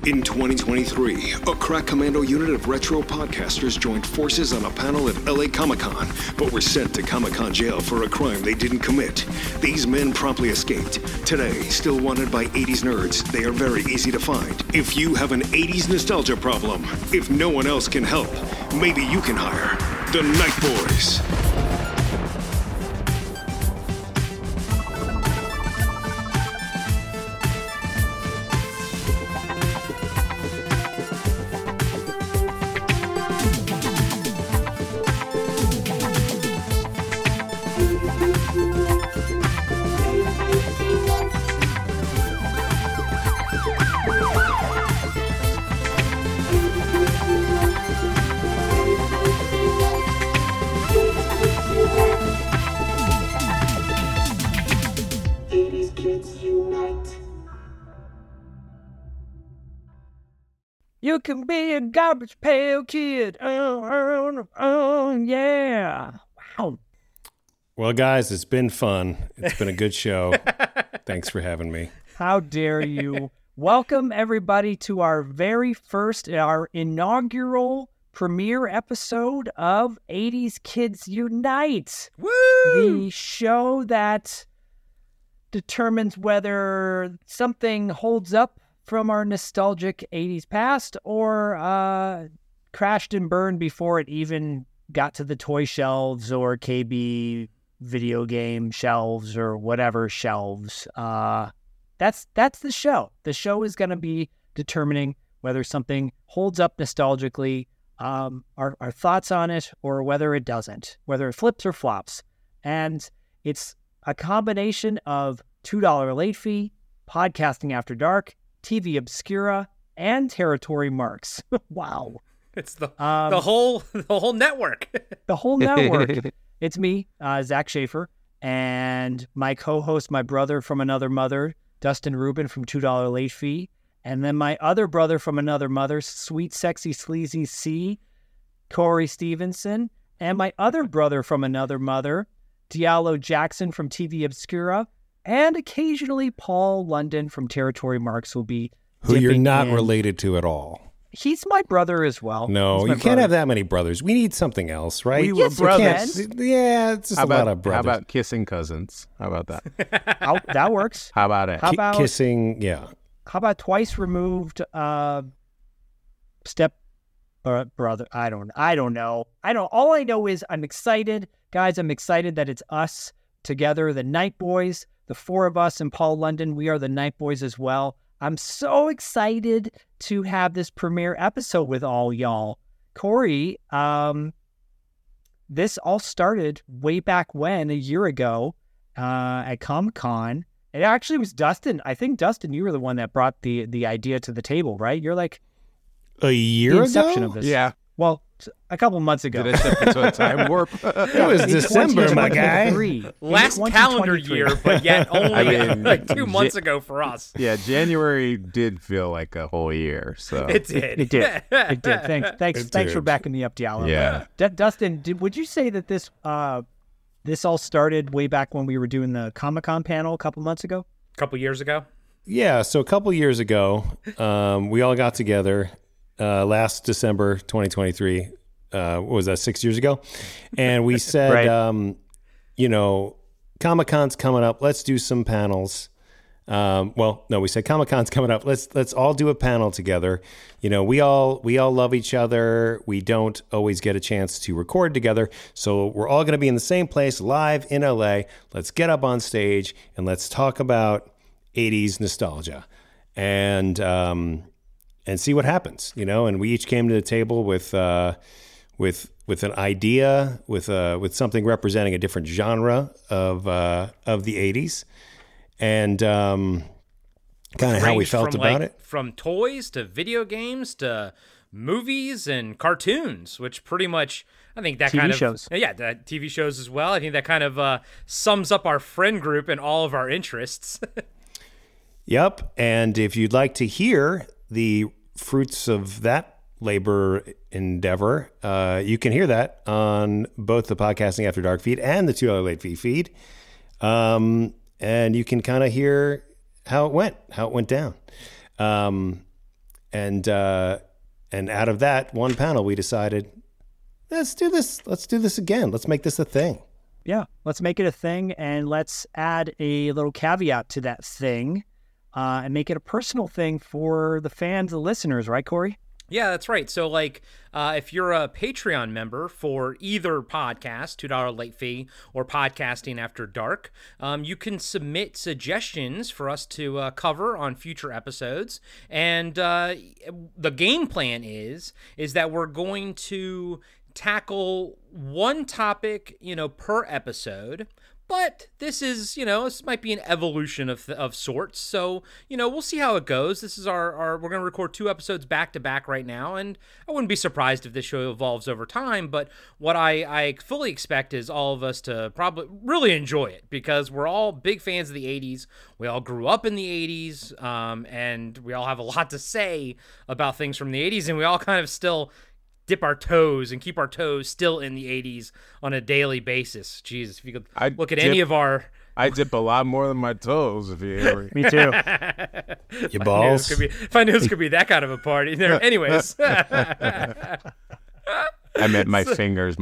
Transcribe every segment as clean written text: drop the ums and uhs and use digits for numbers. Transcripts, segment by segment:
In 2023, a crack commando unit of retro podcasters joined forces on a panel at LA Comic-Con, but were sent to Comic-Con jail for a crime they didn't commit. These men promptly escaped. Today, still wanted by 80s nerds, they are very easy to find. If you have an 80s nostalgia problem, if no one else can help, maybe you can hire the Night Boys. You can be a garbage pail kid. Yeah. Wow. Well, guys, it's been fun. It's been a good show. Thanks for having me. How dare you? Welcome, everybody, to our our inaugural premiere episode of 80s Kids Unite. Woo! The show that determines whether something holds up from our nostalgic 80s past or crashed and burned before it even got to the toy shelves or KB video game shelves or whatever shelves. That's the show. The show is going to be determining whether something holds up nostalgically, our thoughts on it, or whether it doesn't, whether it flips or flops. And it's a combination of $2 late fee, Podcasting After Dark, TV Obscura, and Territory Marks. Wow. It's the whole network. The whole network. It's me, Zach Schaefer, and my co-host, my brother from another mother, Dustin Rubin from $2 late fee, and then my other brother from another mother, Sweet Sexy Sleazy C, Corey Stevenson, and my other brother from another mother, Diallo Jackson from TV Obscura, and occasionally Paul London from Territory Marks will be who you're not in. Related to at all. He's my brother as well. No, you can't have that many brothers. We need something else, right? We were brothers. Yeah, it's just a lot of brothers. How about kissing cousins? How about that? That works. How about it? How about kissing? Yeah. How about twice removed step brother? I don't know. All I know is I'm excited, guys. I'm excited that it's us together, the Night Boys. The four of us and Paul London, we are the Night Boys as well. I'm so excited to have this premiere episode with all y'all. Corey, this all started way back when, a year ago, at Comic-Con. It actually was Dustin. I think, Dustin, you were the one that brought the idea to the table, right? You're like a year the inception ago? of this. Yeah. Well, a couple months ago. Did I step into a time warp? It was December, my guy. Last calendar year, but yet only like 2 months ago for us. Yeah, January did feel like a whole year. So It did. It did. It did. Thanks for backing me up, Diallo. Yeah. Dustin, would you say that this all started way back when we were doing the Comic-Con panel a couple months ago? A couple years ago? Yeah, so a couple years ago, we all got together last December 2023. What was that, 6 years ago? And we said, Right. Comic-Con's coming up. Let's do some panels. We said Comic-Con's coming up. Let's all do a panel together. We all love each other. We don't always get a chance to record together. So we're all going to be in the same place live in LA. Let's get up on stage and let's talk about 80s nostalgia and see what happens, and we each came to the table with an idea, with something representing a different genre of the 80s, and kind of how we felt about it. From toys to video games to movies and cartoons, which pretty much, I think that TV kind of shows. Yeah, that TV shows as well. I think that kind of sums up our friend group and all of our interests. Yep, and if you'd like to hear the fruits of that labor endeavor, you can hear that on both the Podcasting After Dark feed and the $2 late fee feed. And you can kind of hear how it went down. And out of that one panel, we decided, let's do this. Let's do this again. Let's make this a thing. Yeah, let's make it a thing, and let's add a little caveat to that thing and make it a personal thing for the fans, the listeners, right, Corey? Yeah, that's right. So, like, if you're a Patreon member for either podcast, $2 late fee, or Podcasting After Dark, you can submit suggestions for us to cover on future episodes. And the game plan is that we're going to tackle one topic, per episode. But this is, this might be an evolution of sorts. So, we'll see how it goes. This is we're going to record 2 episodes back to back right now. And I wouldn't be surprised if this show evolves over time. But what I fully expect is all of us to probably really enjoy it, because we're all big fans of the 80s. We all grew up in the 80s. And we all have a lot to say about things from the 80s. And we all kind of still dip our toes and keep our toes still in the 80s on a daily basis. Jesus, if you could look at any of our... I dip a lot more than my toes, if you hear me. Me too. Your balls. If I knew this could be that kind of a party. Anyways. I meant my fingers.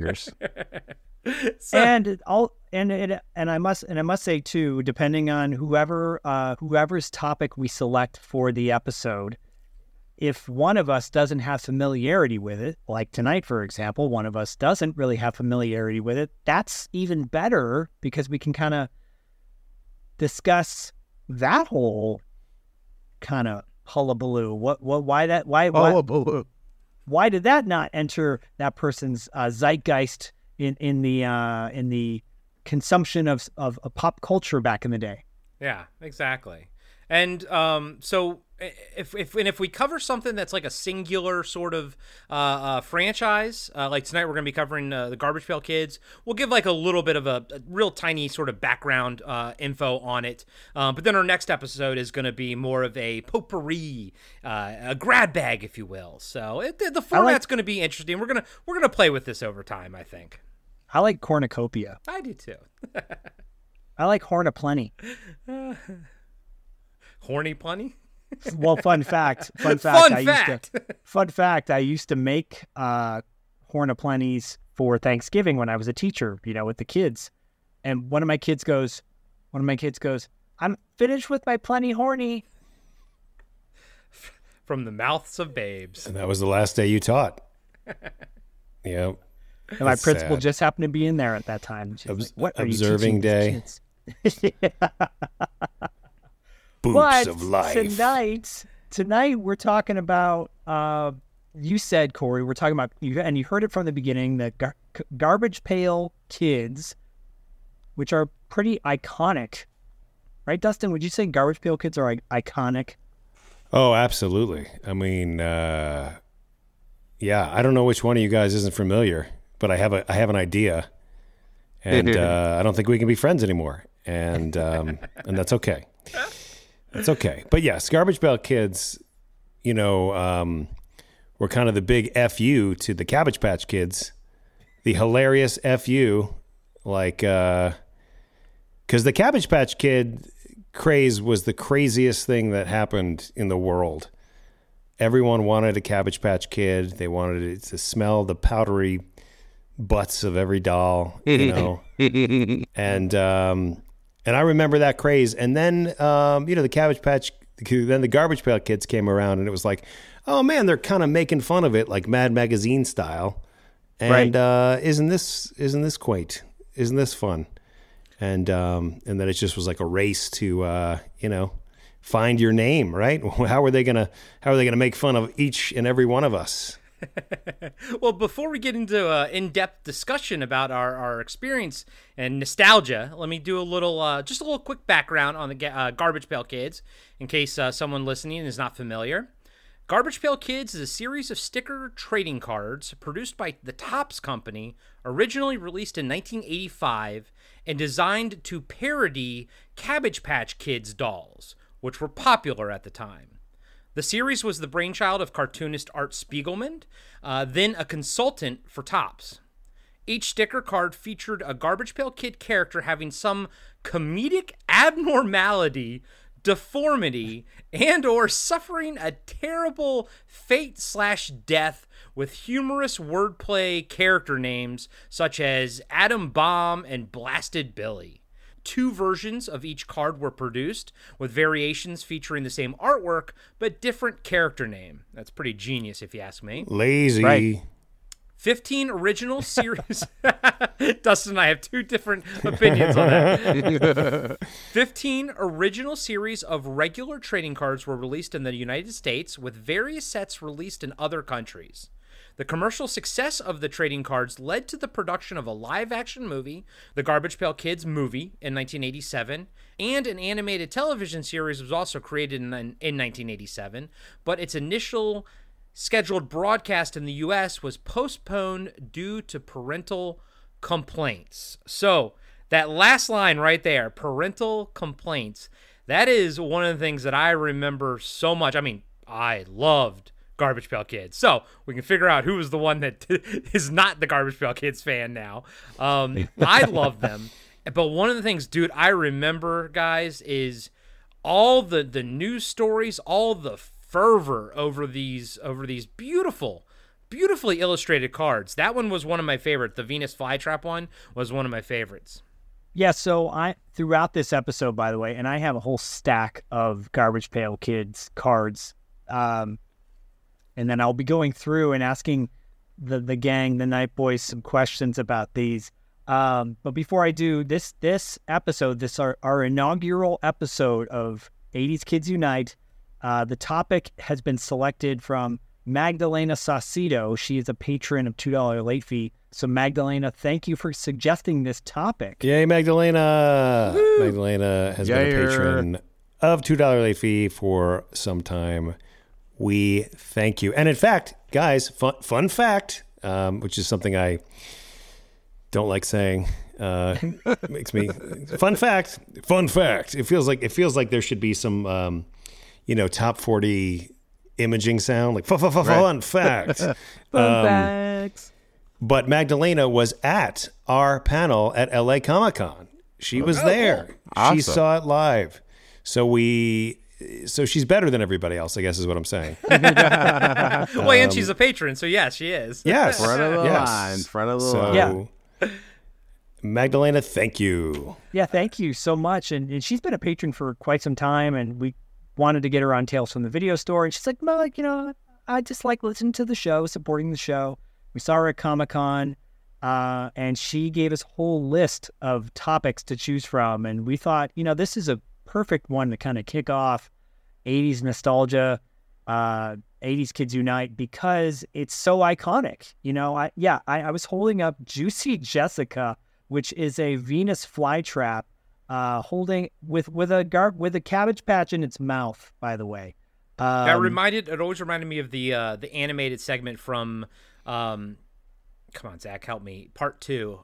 So, and I must say too, depending on whoever's topic we select for the episode, if one of us doesn't have familiarity with it, like tonight, for example, one of us doesn't really have familiarity with it, that's even better, because we can kind of discuss that whole kind of hullabaloo. Why did that not enter that person's zeitgeist in the consumption of pop culture back in the day? Yeah, exactly. And so if we cover something that's like a singular sort of franchise, like tonight we're going to be covering the Garbage Pail Kids, we'll give like a little bit of a real tiny sort of background info on it. But then our next episode is going to be more of a potpourri, a grab bag, if you will. So the format's going to be interesting. We're gonna play with this over time, I think. I like cornucopia. I do too. I like horn aplenty. Horny plenty? Well, fun fact. I used to make horn aplenties for Thanksgiving when I was a teacher, with the kids. And one of my kids goes, "I'm finished with my plenty horny." From the mouths of babes. And that was the last day you taught. Yep. And my principal just happened to be in there at that time. What are observing you day. But of life. Tonight we're talking about, you said, Corey, we're talking about, and you heard it from the beginning, the Garbage Pail Kids, which are pretty iconic. Right, Dustin? Would you say Garbage Pail Kids are iconic? Oh, absolutely. I mean, yeah, I don't know which one of you guys isn't familiar, but I have an idea, and I don't think we can be friends anymore, and that's okay. That's okay. But yes, Garbage Pail Kids, were kind of the big FU to the Cabbage Patch Kids, the hilarious FU, like, because the Cabbage Patch Kid craze was the craziest thing that happened in the world. Everyone wanted a Cabbage Patch Kid. They wanted it to smell the powdery butts of every doll, And I remember that craze. And then, the the Garbage Pail Kids came around, and it was like, oh man, they're kind of making fun of it, like Mad Magazine style. And right. Isn't this quaint? Isn't this fun? And then it just was like a race to, find your name, right? How are they gonna make fun of each and every one of us? Well, before we get into in-depth discussion about our experience and nostalgia, let me do a little quick background on the Garbage Pail Kids, in case someone listening is not familiar. Garbage Pail Kids is a series of sticker trading cards produced by the Topps Company, originally released in 1985, and designed to parody Cabbage Patch Kids dolls, which were popular at the time. The series was the brainchild of cartoonist Art Spiegelman, then a consultant for Topps. Each sticker card featured a Garbage Pail Kid character having some comedic abnormality deformity, and or suffering a terrible fate/death with humorous wordplay character names such as Atom Bomb and Blasted Billy. 2 versions of each card were produced, with variations featuring the same artwork but different character name. That's pretty genius if you ask me. Lazy. Right. 15 original series. Dustin and I have 2 different opinions on that. 15 original series of regular trading cards were released in the United States, with various sets released in other countries. The commercial success of the trading cards led to the production of a live-action movie, The Garbage Pail Kids movie, in 1987, and an animated television series was also created in 1987, but its initial scheduled broadcast in the U.S. was postponed due to parental complaints. So, that last line right there, parental complaints, that is one of the things that I remember so much. I mean, I loved Garbage Pail Kids. So we can figure out who is the one that is not the Garbage Pail Kids fan now. I love them. But one of the things, dude, I remember, guys, is all the news stories, all the fervor over these beautifully illustrated cards. That one was one of my favorites. The Venus Flytrap one was one of my favorites. Yeah, so throughout this episode, by the way, and I have a whole stack of Garbage Pail Kids cards, and then I'll be going through and asking the gang, the Night Boys, some questions about these. But before I do, this episode, our inaugural episode of 80s Kids Unite, the topic has been selected from Magdalena Saucedo. She is a patron of $2 late fee. So Magdalena, thank you for suggesting this topic. Yay, Magdalena! Woo! Magdalena has been a Yayer. patron of $2 late fee for some time. We thank you. And in fact, guys, fun fact, which is something I don't like saying, makes me fun fact. It feels like there should be some, top 40 imaging sound, like fun fact. Fun facts. But Magdalena was at our panel at LA Comic-Con. She was there. Awesome. She saw it live. So she's better than everybody else, I guess is what I'm saying. Well, and she's a patron, so yes, she is. Yes. Front of the Yes. line. Front of the So, line. Yeah. Magdalena, thank you. Yeah, thank you so much. And she's been a patron for quite some time, and we wanted to get her on Tales from the Video Store. And she's like, well, I just like listening to the show, supporting the show. We saw her at Comic-Con, and she gave us a whole list of topics to choose from. And we thought, this is a perfect one to kind of kick off 80s nostalgia, 80s Kids Unite, because it's so iconic. I was holding up Juicy Jessica, which is a Venus flytrap, holding with a Cabbage Patch in its mouth, by the way. It always reminded me of the animated segment from come on, Zach, help me. Part 2.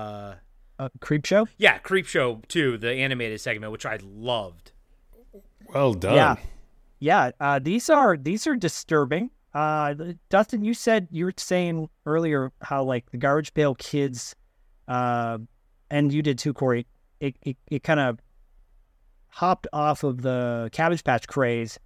Creep Show? Yeah, Creep Show 2, the animated segment, which I loved. Well done. Yeah. These are disturbing. Dustin, you were saying earlier how like the Garbage Pail Kids, and you did too, Corey. It kind of hopped off of the Cabbage Patch craze,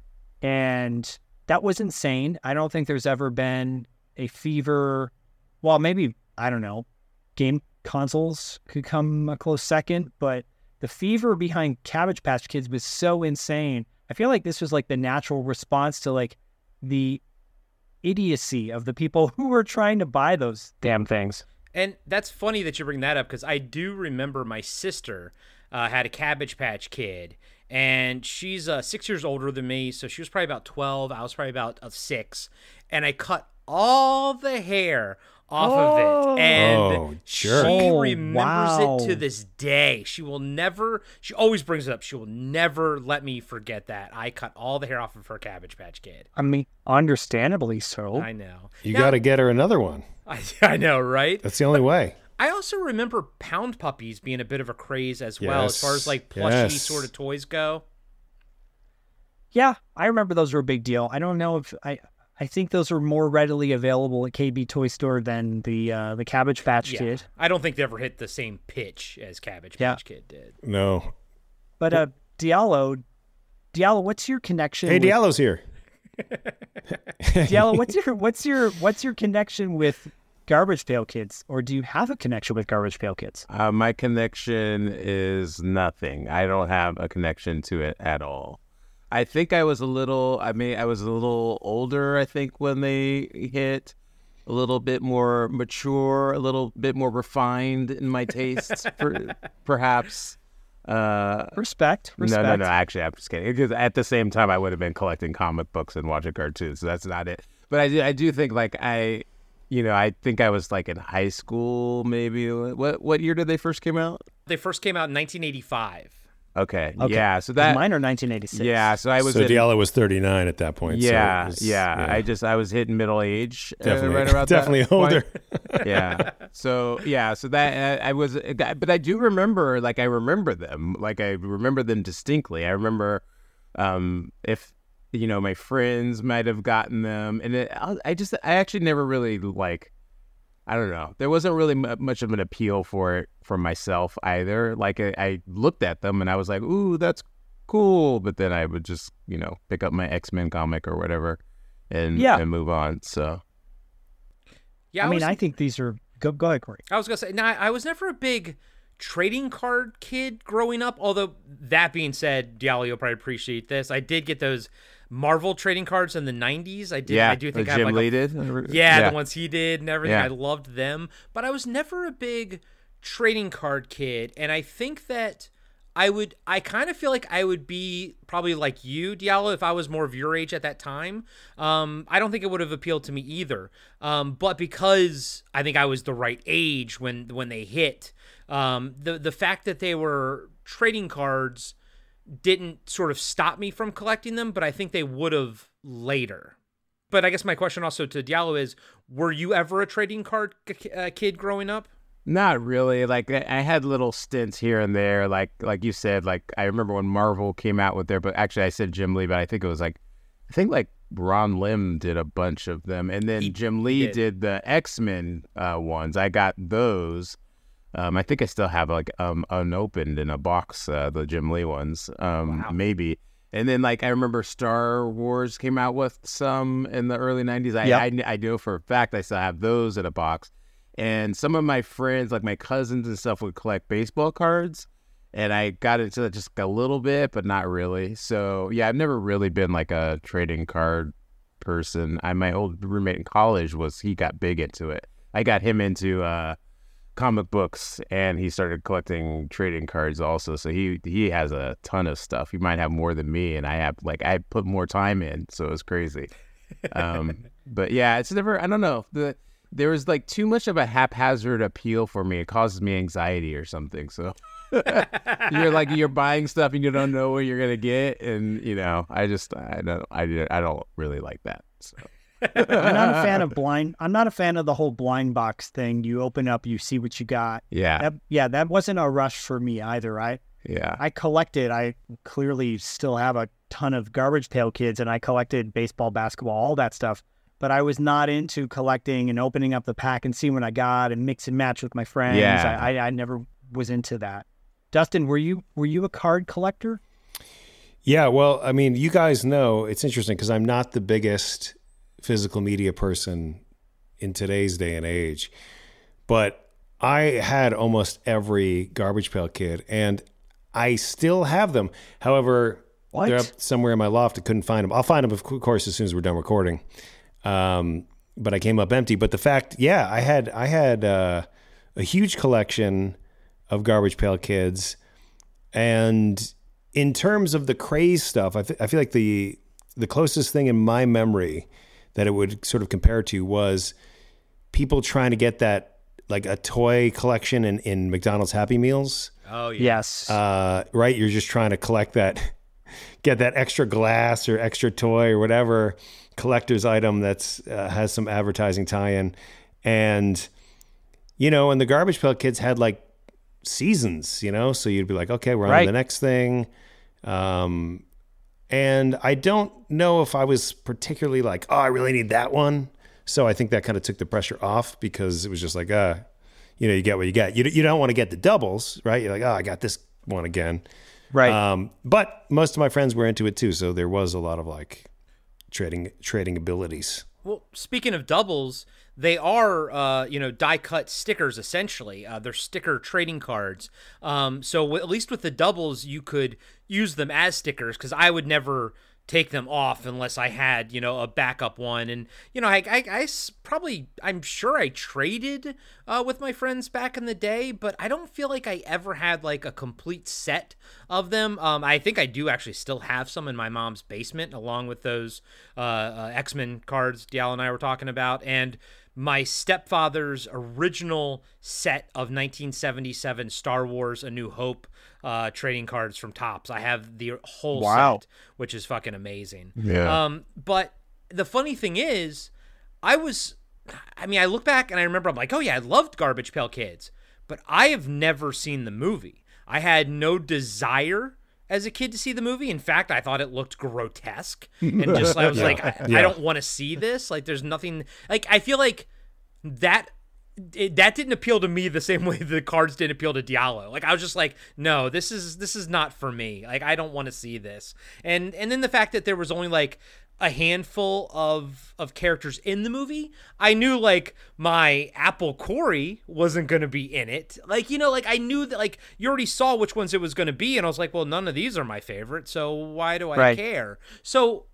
and that was insane. I don't think there's ever been a fever. Well, maybe, I don't know, game consoles could come a close second, but the fever behind Cabbage Patch Kids was so insane. I feel like this was like the natural response to like the idiocy of the people who were trying to buy those damn things. And that's funny that you bring that up, because I do remember my sister had a Cabbage Patch Kid, and she's 6 years older than me, so she was probably about 12. I was probably about 6, and I cut all the hair off of it, and she remembers it to this day. She always brings it up. She will never let me forget that. I cut all the hair off of her Cabbage Patch Kid. I mean, understandably so. I know. You got to get her another one. I know, right? That's the only way. I also remember Pound Puppies being a bit of a craze as well, as far as like plushy sort of toys go. Yeah, I remember those were a big deal. I don't know if I think those were more readily available at KB Toy Store than the Cabbage Patch Kid. I don't think they ever hit the same pitch as Cabbage Patch Kid did. No. But Diallo, Diallo, what's your connection? Hey, Diallo's here. Diallo, what's your connection with Garbage Pail Kids, or do you have a connection with Garbage Pail Kids? My connection is nothing. I don't have a connection to it at all. I think I was a little older, I think, when they hit, a little bit more mature, a little bit more refined in my tastes, perhaps. Respect. No. Actually, I'm just kidding. Because at the same time, I would have been collecting comic books and watching cartoons, so that's not it. But I do think, like, I think I was, like, in high school, maybe. What year did they first come out? They first came out in 1985. Okay. Yeah. So that mine are 1986. Yeah. So I was. So Diallo was 39 at that point. Yeah. So yeah. I was hitting middle age. Definitely, right about definitely that older. point. Yeah. So that I was, but I do remember. Like I remember them. Like I remember them distinctly. I remember, if my friends might have gotten them, and I actually never really like. I don't know. There wasn't really much of an appeal for it for myself either. Like I looked at them and I was like, "Ooh, that's cool," but then I would just pick up my X-Men comic or whatever and move on. So yeah, I think these are go ahead, Corey. I was gonna say, I was never a big trading card kid growing up. Although that being said, Diallo, you'll probably appreciate this. I did get those Marvel trading cards in the 90s. I do think I have Jim Lee did. The ones he did and everything. Yeah. I loved them, but I was never a big trading card kid. And I think that I kind of feel like I would be probably like you, Diallo, if I was more of your age at that time. I don't think it would have appealed to me either. But because I think I was the right age when they hit, the fact that they were trading cards didn't sort of stop me from collecting them, but I think they would have later. But I guess my question also to Diallo is, were you ever a trading card kid growing up? Not really. Like I had little stints here and there. Like you said, like I remember when Marvel came out with but actually I said Jim Lee, but I think it was like Ron Lim did a bunch of them, and then Jim Lee did the X-Men ones. I got those. I think I still have unopened in a box, the Jim Lee ones, maybe. And then I remember Star Wars came out with some in the early 90s. I know for a fact I still have those in a box. And some of my friends, like my cousins and stuff, would collect baseball cards. And I got into that just a little bit, but not really. So yeah, I've never really been like a trading card person. My old roommate in college he got big into it. I got him into comic books, and he started collecting trading cards also. So he has a ton of stuff. He might have more than me, and I put more time in, so it's crazy. But yeah, it's never. I don't know. There was too much of a haphazard appeal for me. It causes me anxiety or something. So you're buying stuff and you don't know what you're gonna get, and I don't really like that. So. I'm not a fan of blind. I'm not a fan of the whole blind box thing. You open up, you see what you got. Yeah. That wasn't a rush for me either. I collected. I clearly still have a ton of Garbage Pail Kids, and I collected baseball, basketball, all that stuff. But I was not into collecting and opening up the pack and seeing what I got and mix and match with my friends. Yeah. I never was into that. Dustin, were you a card collector? Yeah. Well, I mean, you guys know it's interesting because I'm not the biggest physical media person in today's day and age, but I had almost every Garbage Pail Kid, and I still have them. However, they're up somewhere in my loft. I couldn't find them. I'll find them, of course, as soon as we're done recording. But I came up empty. But the fact, I had a huge collection of Garbage Pail Kids, and in terms of the craze stuff, I feel like the closest thing in my memory that it would sort of compare to was people trying to get that, like a toy collection in McDonald's Happy Meals. Oh, yeah. Yes. Right? You're just trying to collect that, get that extra glass or extra toy or whatever collector's item that's has some advertising tie-in. And, and the Garbage Pail Kids had seasons, so you'd be like, okay, we're on to the next thing. And I don't know if I was particularly like, oh, I really need that one. So I think that kind of took the pressure off, because it was just like, you get what you get. You don't want to get the doubles, right? You're like, oh, I got this one again. Right. But most of my friends were into it too, so there was a lot of like trading abilities. Well, speaking of doubles, they are, die cut stickers essentially. They're sticker trading cards. So at least with the doubles, you could use them as stickers because I would never take them off unless I had, a backup one. And, I'm sure I traded with my friends back in the day, but I don't feel like I ever had like a complete set of them. I think I do actually still have some in my mom's basement along with those X-Men cards Diallo and I were talking about. And my stepfather's original set of 1977 Star Wars A New Hope trading cards from Topps. I have the whole set, which is fucking amazing. Yeah. But the funny thing is, I look back and I remember I'm like, oh yeah, I loved Garbage Pail Kids, but I have never seen the movie. I had no desire as a kid to see the movie. In fact, I thought it looked grotesque and just I was I don't want to see this. Like there's nothing like I feel like that didn't appeal to me the same way the cards didn't appeal to Diallo. Like I was just like, no, this is not for me. Like I don't want to see this. And then the fact that there was only like a handful of characters in the movie, I knew like my Apple Corey wasn't going to be in it. Like, like I knew that like you already saw which ones it was going to be. And I was like, well, none of these are my favorite. So why do I care? So,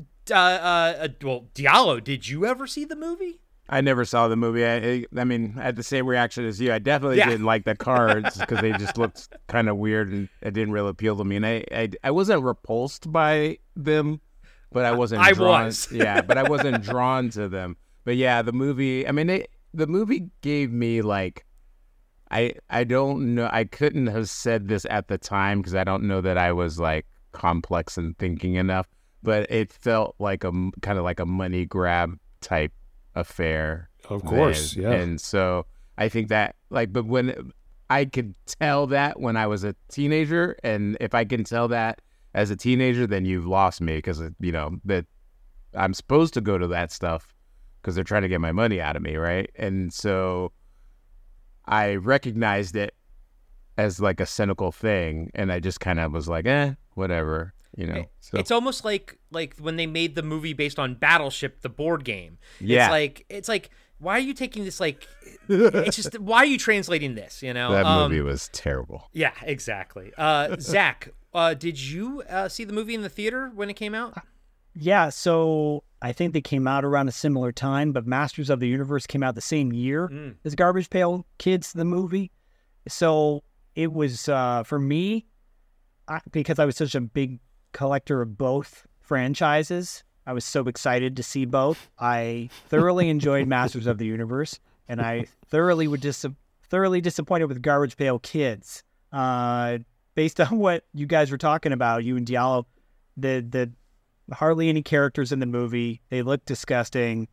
Diallo, did you ever see the movie? I never saw the movie. I mean, I had the same reaction as you. I definitely didn't like the cards because they just looked kind of weird and it didn't really appeal to me. And I wasn't repulsed by them, but I wasn't drawn. But I wasn't drawn to them. But yeah, the movie, the movie gave me like, I don't know. I couldn't have said this at the time because I don't know that I was like complex and thinking enough, but it felt like a kind of like a money grab type affair. Of course, then. yeah. And so I think that but when I could tell that when I was a teenager, and if I can tell that as a teenager, then you've lost me because that I'm supposed to go to that stuff because they're trying to get my money out of me, right? And so I recognized it as like a cynical thing, and I just kind of was like, whatever. So. It's almost like when they made the movie based on Battleship, the board game. Yeah. It's like why are you taking this it's just why are you translating this, That movie was terrible. Yeah, exactly. Zach, did you see the movie in the theater when it came out? Yeah, so I think they came out around a similar time, but Masters of the Universe came out the same year as Garbage Pail Kids, the movie. So it was, for me, because I was such a big collector of both franchises, I was so excited to see both. I thoroughly enjoyed Masters of the Universe, and I thoroughly disappointed with Garbage Pail Kids. Based on what you guys were talking about, you and Diallo, the hardly any characters in the movie. They look disgusting.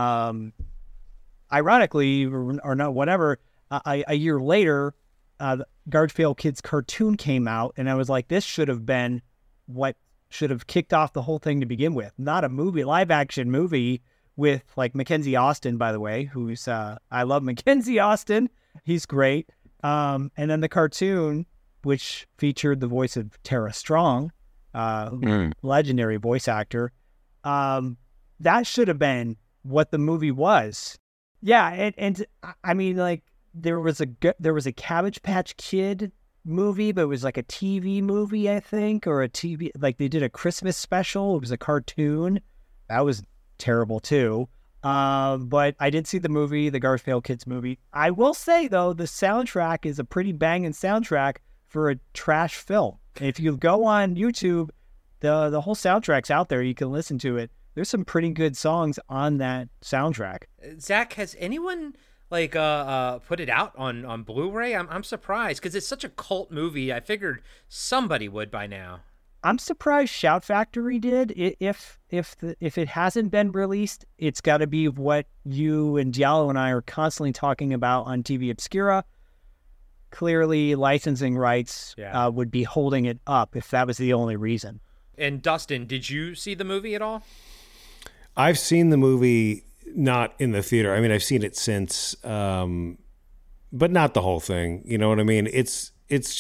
Ironically, or not, whatever, a year later, Garbage Pail Kids cartoon came out, and I was like, this should have been what should have kicked off the whole thing to begin with. Not a live action movie with like Mackenzie Austin, by the way, who's I love Mackenzie Austin. He's great. And then the cartoon, which featured the voice of Tara Strong, legendary voice actor. That should have been what the movie was. Yeah, and I mean, like there was a Cabbage Patch Kid movie, but it was like a TV movie, I think, or a TV, like they did a Christmas special. It was a cartoon. That was terrible too. But I did see the movie, the Garbage Pail Kids movie. I will say though, the soundtrack is a pretty banging soundtrack for a trash film. And if you go on YouTube, the whole soundtrack's out there. You can listen to it. There's some pretty good songs on that soundtrack. Zach, has anyone put it out on Blu-ray? I'm surprised because it's such a cult movie. I figured somebody would by now. I'm surprised Shout Factory did. If it hasn't been released, it's got to be what you and Diallo and I are constantly talking about on TV Obscura. Clearly, licensing rights would be holding it up if that was the only reason. And Dustin, did you see the movie at all? I've seen the movie, not in the theater. I mean, I've seen it since, but not the whole thing. You know what I mean? It's just,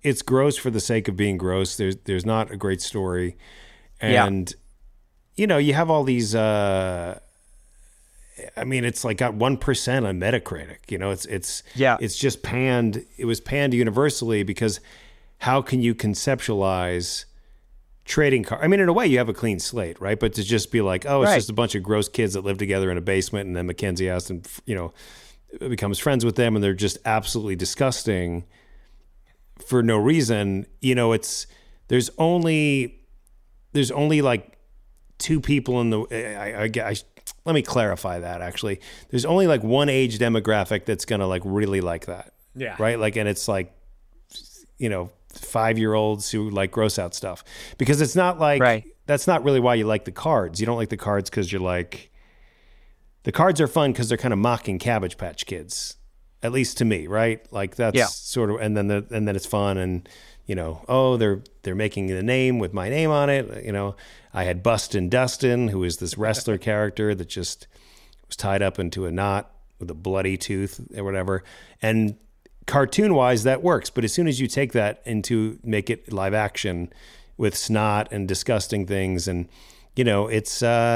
it's gross for the sake of being gross. There's not a great story, and you know, you have all these. I mean, it's like got 1% on Metacritic. You know, it's just panned. It was panned universally because how can you conceptualize trading cards? I mean, in a way, you have a clean slate, right? But to just be like, oh, it's just a bunch of gross kids that live together in a basement, and then Mackenzie Astin, you know, becomes friends with them, and they're just absolutely disgusting for no reason. You know, there's only like two people in the. Let me clarify that. Actually, there's only like one age demographic that's gonna like really like that. Yeah. Right. Like, and it's like, you know, 5-year-olds who like gross out stuff, because it's not like that's not really why you like the cards. You don't like the cards because you're like, the cards are fun because they're kind of mocking Cabbage Patch Kids, at least to me, right? Like that's sort of, and then it's fun, and you know, oh, they're making the name with my name on it. You know, I had Bustin' Dustin, who is this wrestler character that just was tied up into a knot with a bloody tooth or whatever, and cartoon wise that works. But as soon as you take that into make it live action with snot and disgusting things, and you know, it's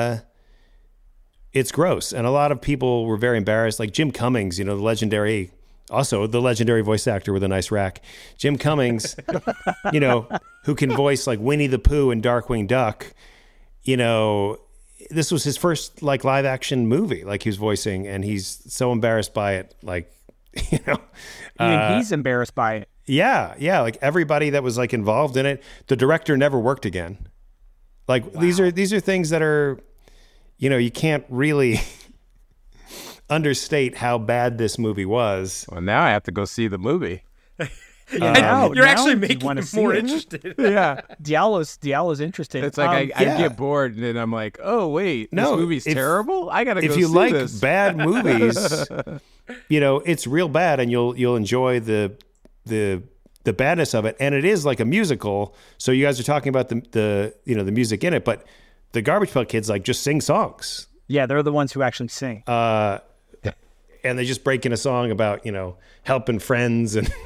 gross. And a lot of people were very embarrassed, like Jim Cummings, you know, the legendary voice actor with a nice rack, Jim Cummings, you know, who can voice like Winnie the Pooh and Darkwing Duck. You know, this was his first like live action movie, like he was voicing, and he's so embarrassed by it, like, you know, he's embarrassed by it. Yeah, like everybody that was like involved in it, the director never worked again. Like these are things that are, you know, you can't really understate how bad this movie was. Well, now I have to go see the movie. You're actually making me more interested. Yeah, Diallo's interesting. It's like I get bored, and then I'm like, oh wait, this movie's terrible. I gotta go see this. If you like bad movies, you know, it's real bad, and you'll enjoy the badness of it. And it is like a musical. So you guys are talking about the you know, the music in it, but the Garbage Pail Kids like just sing songs. Yeah, they're the ones who actually sing. And they just break in a song about, you know, helping friends, and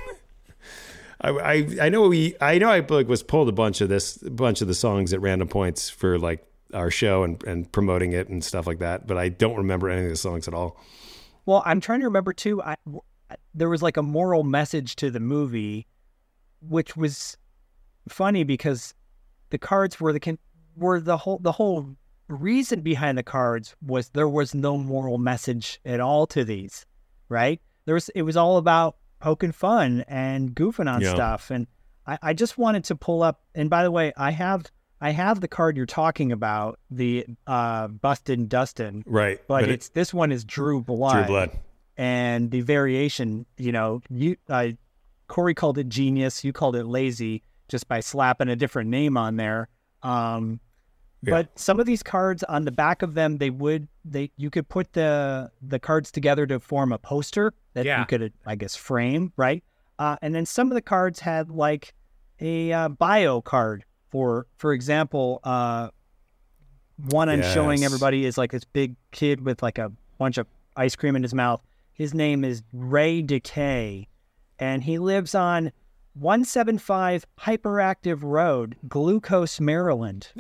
I know I like was pulled a bunch of the songs at random points for like our show and promoting it and stuff like that, but I don't remember any of the songs at all. Well, I'm trying to remember too. There was like a moral message to the movie, which was funny because the cards were the whole reason behind the cards was there was no moral message at all to these, right? It was all about poking fun and goofing on stuff. And I just wanted to pull up, and by the way, I have the card you're talking about, the Bustin' Dustin. Right. But this one is Drew Blood. Drew Blood. And the variation, you know, Corey called it genius, you called it lazy, just by slapping a different name on there. But some of these cards on the back of them, you could put the cards together to form a poster that you could, I guess, frame, right? And then some of the cards had like a bio card. For example, one I'm showing everybody is like this big kid with like a bunch of ice cream in his mouth. His name is Ray Decay, and he lives on 175 Hyperactive Road, Glucose, Maryland.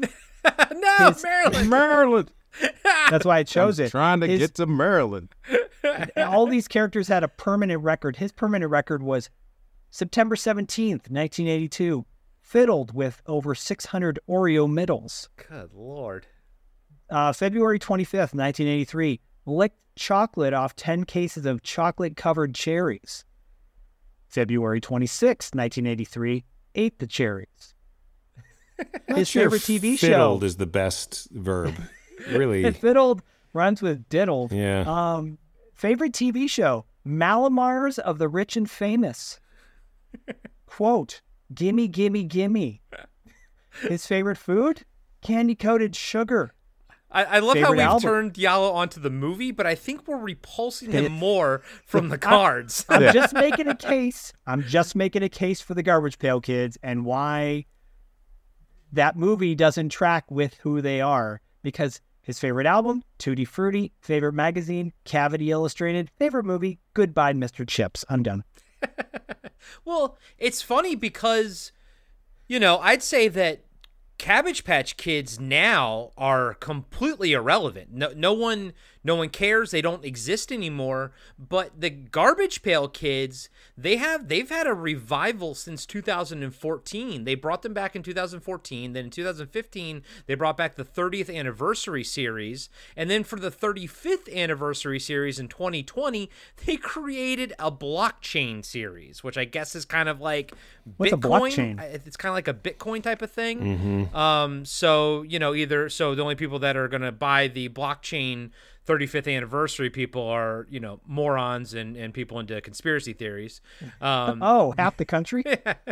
Maryland. That's why I chose it. Trying to get to Maryland. All these characters had a permanent record. His permanent record was September 17th, 1982, fiddled with over 600 Oreo middles. Good Lord. February 25th, 1983, licked chocolate off 10 cases of chocolate-covered cherries. February 26th, 1983, ate the cherries. His favorite TV show. Fiddled is the best verb. Really. Fiddled rhymes with diddled. Yeah. Favorite TV show, Malamars of the Rich and Famous. Quote, gimme, gimme, gimme. His favorite food, candy-coated sugar. I love how we've turned Diallo onto the movie, but I think we're repulsing him more from the cards. I'm just making a case. I'm just making a case for the Garbage Pail Kids and why that movie doesn't track with who they are. Because his favorite album, Tutti Frutti, favorite magazine, Cavity Illustrated, favorite movie, Goodbye, Mr. Chips. I'm done. Well, it's funny because, I'd say that Cabbage Patch Kids now are completely irrelevant. No one cares. They don't exist anymore. But the Garbage Pail Kids, they've had a revival since 2014. They brought them back in 2014. Then in 2015, they brought back the 30th anniversary series. And then for the 35th anniversary series in 2020, they created a blockchain series, which I guess is kind of like What's Bitcoin. a blockchain? It's kind of like a Bitcoin type of thing. Mm-hmm. So the only people that are going to buy the blockchain 35th anniversary people are, morons and people into conspiracy theories. Half the country?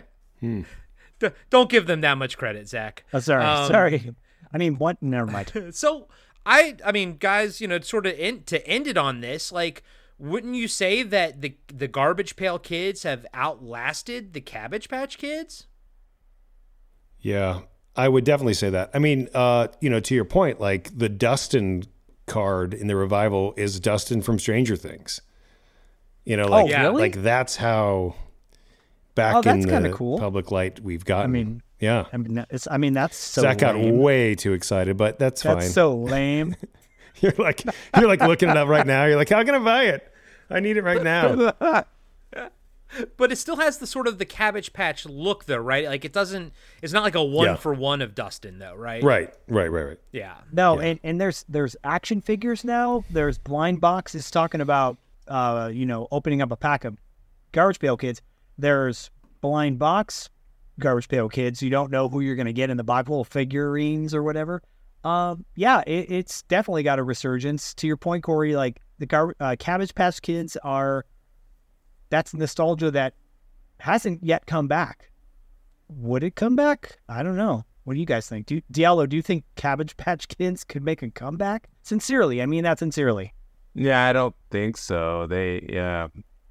Don't give them that much credit, Zach. Oh, sorry. I mean, what? Never mind. So I mean, guys, sort of to end it on this, like, wouldn't you say that the Garbage Pail Kids have outlasted the Cabbage Patch Kids? Yeah, I would definitely say that. I mean, to your point, like the Dustin card in the revival is Dustin from Stranger Things. Really? Like that's how back that's in kinda the cool. public light we've gotten. Yeah. That's so Zach got lame. way too excited, but that's fine. That's so lame. You're like looking it up right now. You're like, how can I buy it? I need it right now. But it still has the sort of the Cabbage Patch look, though, right? Like it's not like a one for one of Dustin, though, right? Right. Yeah. No, Yeah. and there's action figures now. There's blind boxes talking about opening up a pack of Garbage Pail Kids. There's blind box Garbage Pail Kids. You don't know who you're going to get in the box, little figurines or whatever. It's definitely got a resurgence. To your point, Corey, like the Cabbage Patch Kids that's nostalgia that hasn't yet come back. Would it come back? I don't know. What do you guys think? Diallo, do you think Cabbage Patch Kids could make a comeback? Sincerely. I mean that sincerely. Yeah, I don't think so. I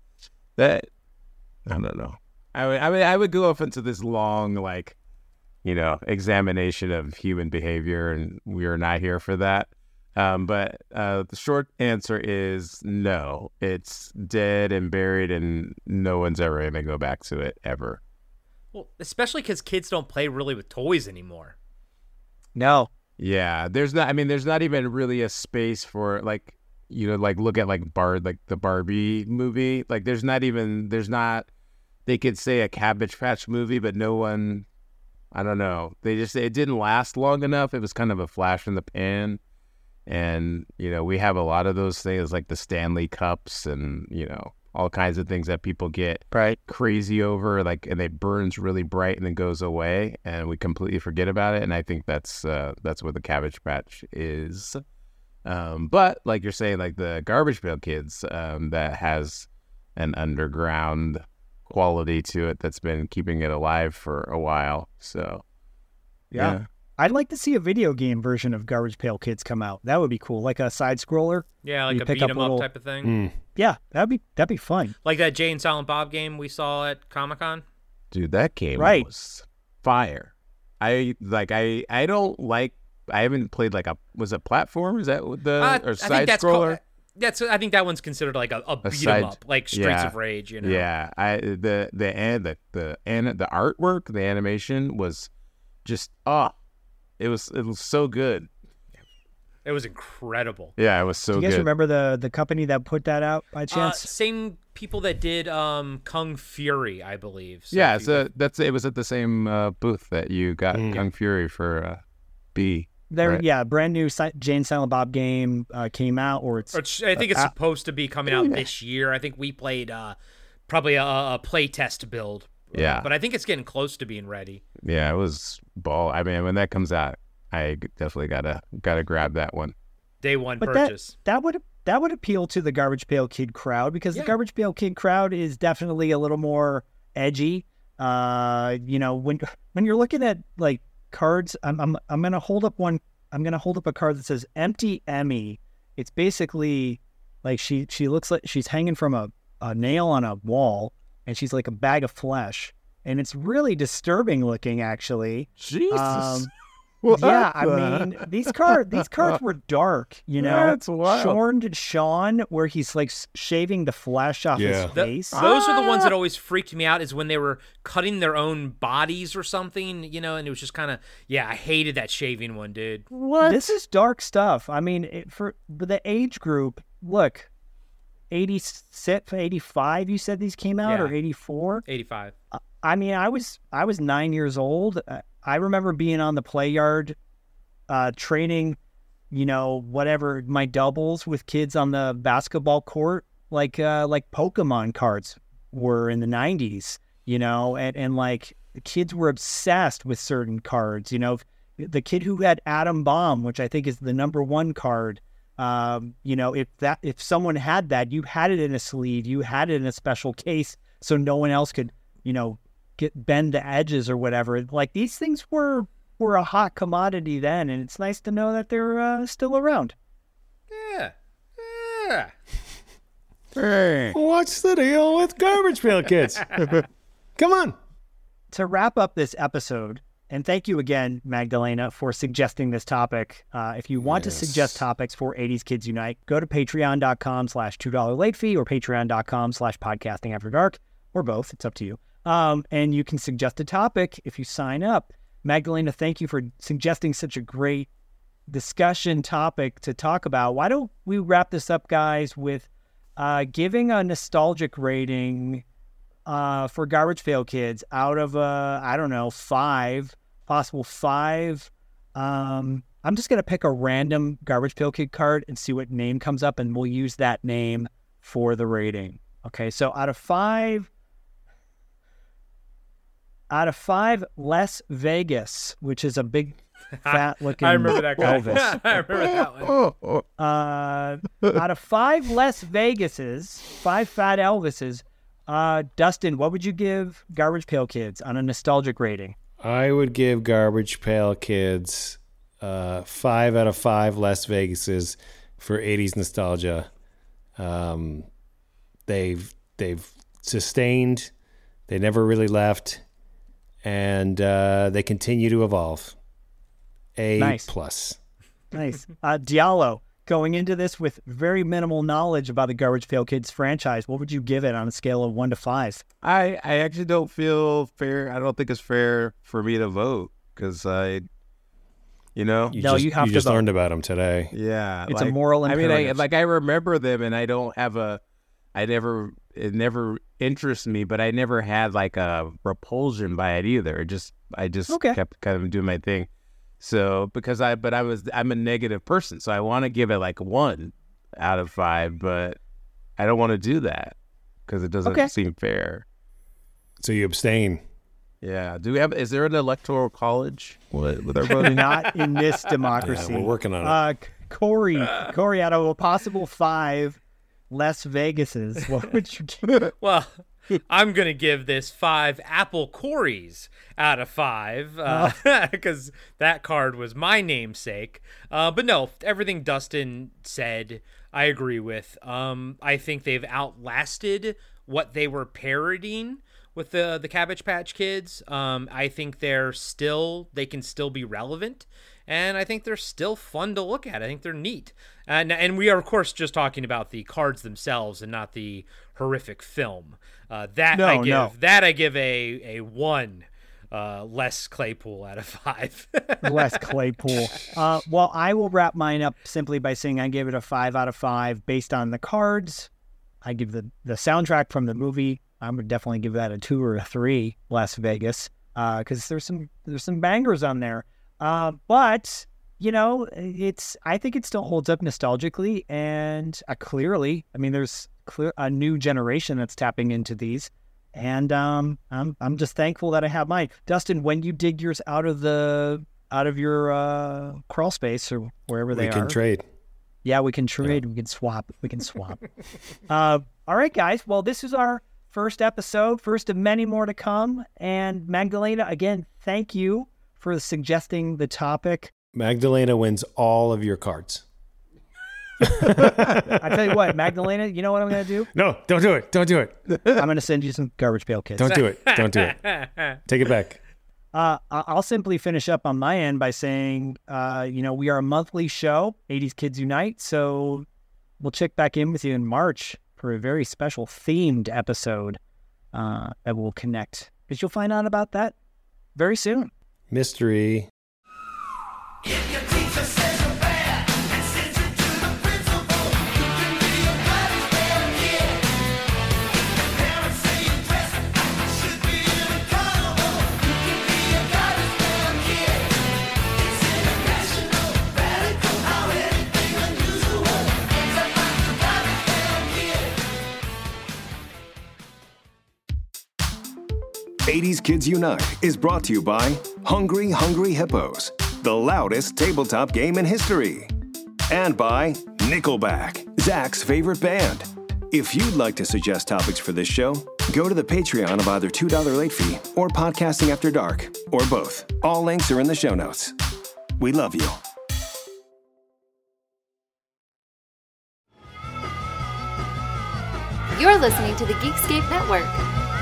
don't know. I would go off into this long, examination of human behavior, and we are not here for that. But the short answer is no. It's dead and buried, and no one's ever going to go back to it, ever. Well, especially because kids don't play really with toys anymore. No. Yeah, there's not even really a space for, look at, the Barbie movie. Like, they could say a Cabbage Patch movie, but no one, I don't know. It didn't last long enough. It was kind of a flash in the pan. And, we have a lot of those things like the Stanley Cups and, all kinds of things that people get crazy over, and it burns really bright and then goes away and we completely forget about it. And I think that's what the Cabbage Patch is. But like you're saying, like the Garbage Pail Kids, that has an underground quality to it that's been keeping it alive for a while. So, yeah. I'd like to see a video game version of Garbage Pail Kids come out. That would be cool, like a side scroller. Yeah, like a beat 'em up type of thing. Yeah, that'd be fun. Like that Jay and Silent Bob game we saw at Comic-Con. Dude, that game was fire. I haven't played was it platform? Is that or side scroller? I think that one's considered like a beat 'em up, like Streets of Rage. Yeah, the artwork, the animation was just it was so good. It was incredible. Yeah, it was so good. Do you guys remember the company that put that out by chance? Same people that did Kung Fury, I believe. So yeah, it was at the same booth that you got Kung Fury for B. Brand new Jay and Silent Bob game came out, I think it's supposed to be coming out this year. I think we played probably a play test build. Yeah, but I think it's getting close to being ready. Yeah, it was ball. I mean, when that comes out, I definitely gotta grab that one. Day one purchase. That would appeal to the Garbage Pail Kid crowd because the Garbage Pail Kid crowd is definitely a little more edgy. When you're looking at like cards, I'm gonna hold up a card that says Empty Emmy. It's basically like she looks like she's hanging from a nail on a wall. And she's like a bag of flesh. And it's really disturbing looking, actually. Jesus. Yeah, I mean, these cards were dark, you know. That's wild. Sean, where he's like shaving the flesh off his face. Those are the ones that always freaked me out, is when they were cutting their own bodies or something, you know, and it was just kind of, I hated that shaving one, dude. What? This is dark stuff. I mean, for the age group, look, 86, 85, you said these came out, or 84? 85. I mean, I was 9 years old. I remember being on the play yard, training, you know, whatever, my doubles with kids on the basketball court, like Pokemon cards were in the 90s, you know, and like the kids were obsessed with certain cards, you know, the kid who had Atom Bomb, which I think is the #1 card, you know, if someone had that, you had it in a sleeve, you had it in a special case, so no one else could, you know, bend the edges or whatever. Like, these things were a hot commodity then, and it's nice to know that they're still around. Yeah. Hey. What's the deal with Garbage Pail Kids? Come on. To wrap up this episode, and thank you again, Magdalena, for suggesting this topic. If you want to suggest topics for 80s Kids Unite, go to patreon.com/$2 late fee or patreon.com/podcastingafterdark, or both. It's up to you. And you can suggest a topic if you sign up. Magdalena, thank you for suggesting such a great discussion topic to talk about. Why don't we wrap this up, guys, with giving a nostalgic rating for Garbage Pail Kids out of, 5, possible 5. I'm just going to pick a random Garbage Pail Kid card and see what name comes up, and we'll use that name for the rating. Okay, so out of 5, Las Vegas, which is a big, fat-looking I remember that guy. Elvis. I remember that one. Out of 5 Las Vegases, 5 fat Elvises, Dustin, what would you give Garbage Pail Kids on a nostalgic rating? I would give Garbage Pail Kids 5 out of 5 Las Vegases for 80s nostalgia. They've sustained. They never really left. And they continue to evolve. Nice. plus. Nice. Diallo, going into this with very minimal knowledge about the Garbage Pail Kids franchise, what would you give it on a scale of 1 to 5? I actually don't feel fair. I don't think it's fair for me to vote because You have to just vote. learned about them today. Yeah. It's a moral imperative. I remember them and I don't have it never interests me, but I never had like a repulsion by it either. I just kept kind of doing my thing. So because I'm a negative person, so I want to give it like 1 out of 5, but I don't want to do that because it doesn't seem fair. So you abstain. Yeah. Is there an electoral college with our voting? Not in this democracy. Yeah, we're working on it. Corey, out of a possible 5 Las Vegases, what would you give? Well, I'm going to give this 5 Apple Corys out of 5 because that card was my namesake. But no, everything Dustin said, I agree with. I think they've outlasted what they were parodying with the Cabbage Patch Kids. I think they can still be relevant. And I think they're still fun to look at. I think they're neat. And we are, of course, just talking about the cards themselves and not the horrific film. I give a 1 Les Claypool out of 5. Les Claypool. Well, I will wrap mine up simply by saying I gave it a 5 out of 5 based on the cards. I give the soundtrack from the movie. I would definitely give that a 2 or a 3, Las Vegas, because there's some bangers on there. But I think it still holds up nostalgically, and clearly, I mean, there's a new generation that's tapping into these, and I'm just thankful that I have mine. Dustin, when you dig yours out of your crawl space or wherever they are, We can trade. Yeah, we can trade. Yeah. We can swap. All right, guys. Well, this is our first episode, first of many more to come. And Magdalena, again, thank you for suggesting the topic. Magdalena wins all of your cards. I tell you what, Magdalena, you know what I'm going to do? No, don't do it. Don't do it. I'm going to send you some Garbage Pail Kids. Don't do it. Don't do it. Take it back. I'll simply finish up on my end by saying, we are a monthly show, 80s Kids Unite. So we'll check back in with you in March for a very special themed episode that will connect. Because you'll find out about that very soon. Mystery. If your teacher says you're bad and sends you to the principal, you can be a garbage man kid. If parents say you're dressed like you should be in a carnival, you can be a garbage man kid. It's irrational, radical, how anything unusual ends up like a garbage man kid. 80s Kids Unite is brought to you by Hungry Hungry Hippos, the loudest tabletop game in history. And by Nickelback, Zach's favorite band. If you'd like to suggest topics for this show, go to the Patreon of either $2 Late Fee or Podcasting After Dark, or both. All links are in the show notes. We love you. You're listening to the Geekscape Network.